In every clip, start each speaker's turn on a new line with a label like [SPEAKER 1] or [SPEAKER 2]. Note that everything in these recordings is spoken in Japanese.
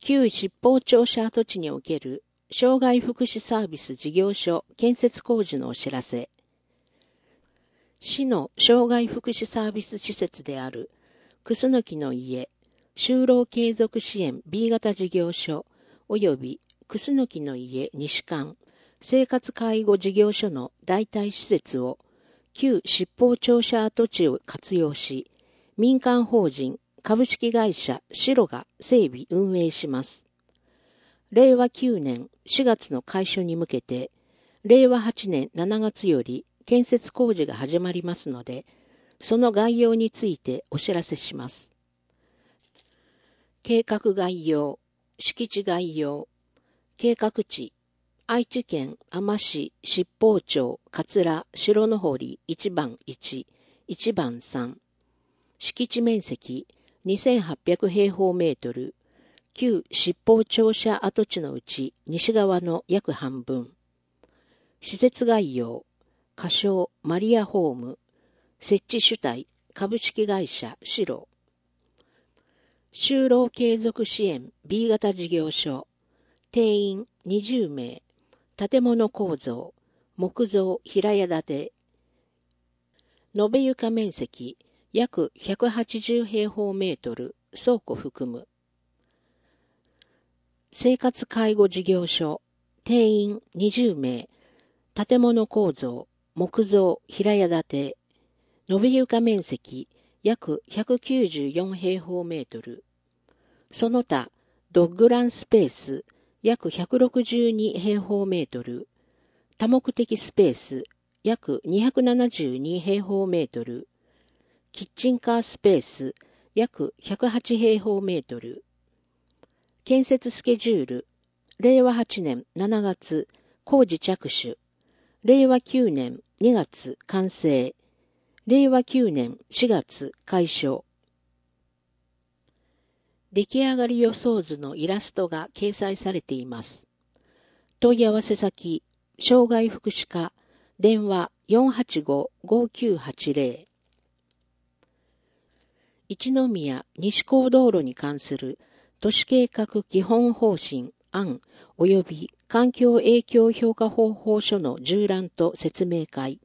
[SPEAKER 1] 旧七宝庁舎跡地における障害福祉サービス事業所建設工事のお知らせ。市の障害福祉サービス施設である楠木の家就労継続支援 B 型事業所及び楠木の家西館生活介護事業所の代替施設を旧七宝庁舎跡地を活用し、民間法人株式会社シロが整備運営します。令和9年4月の開所に向けて、令和8年7月より建設工事が始まりますので、その概要についてお知らせします。計画概要、敷地概要、計画地、愛知県天市七宝町桂白の堀1番1、1番3、敷地面積2800平方メートル、旧七宝庁舎跡地のうち西側の約半分。施設概要、仮称マリアホーム、設置主体株式会社シロ。就労継続支援 B 型事業所、定員20名、建物構造、木造平屋建て、延べ床面積約180平方メートル、倉庫含む。生活介護事業所、定員20名、建物構造、木造平屋建て、延べ床面積約194平方メートル。その他、ドッグランスペース約162平方メートル。多目的スペース約272平方メートル。キッチンカースペース約108平方メートル。建設スケジュール、令和8年7月工事着手、令和9年2月完成、令和9年4月開所。出来上がり予想図のイラストが掲載されています。問い合わせ先、障害福祉課、電話 485-5980。一宮西高道路に関する都市計画基本方針案及び環境影響評価方法書の縦覧と説明会。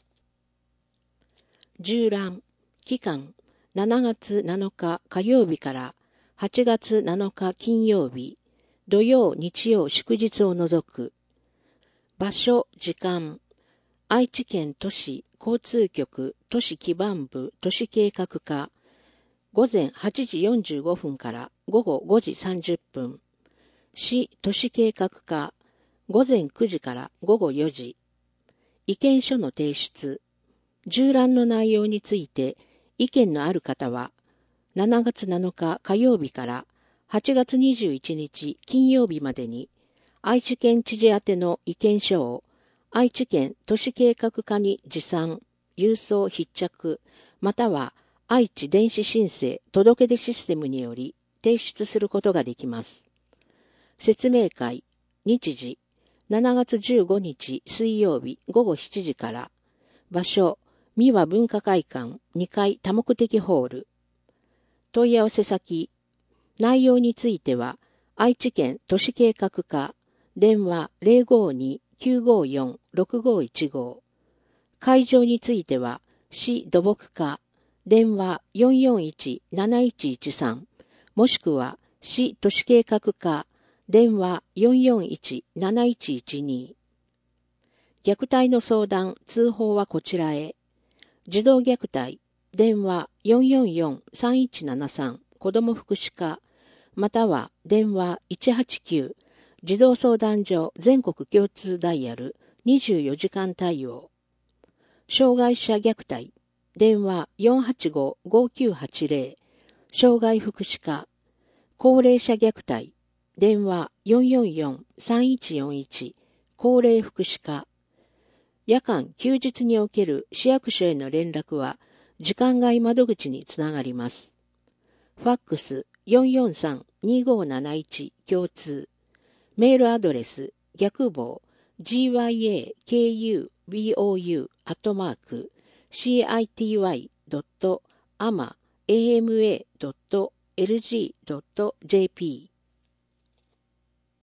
[SPEAKER 1] 縦覧、期間7月7日火曜日から8月7日金曜日、土曜日曜祝日を除く。場所、時間、愛知県都市交通局都市基盤部都市計画課、午前8時45分から午後5時30分。市都市計画課、午前9時から午後4時。意見書の提出。縦覧の内容について意見のある方は、7月7日火曜日から8月21日金曜日までに、愛知県知事宛ての意見書を愛知県都市計画課に持参、郵送必着、または愛知電子申請届出システムにより提出することができます。説明会、日時、7月15日水曜日午後7時から、場所、三輪文化会館2階多目的ホール。問い合わせ先、内容については、愛知県都市計画課、電話 052-954-6515。会場については、市土木課、電話 441-7113、もしくは市都市計画課、電話 441-7112。虐待の相談、通報はこちらへ。児童虐待、電話 444-3173 子ども福祉課、または電話189児童相談所全国共通ダイヤル24時間対応。障害者虐待、電話 485-5980 障害福祉課。高齢者虐待、電話 444-3141 高齢福祉課。夜間休日における市役所への連絡は時間外窓口につながります。ファックス 443-2571 共通。メールアドレス逆棒 gyakubou@city.ama.lg.jp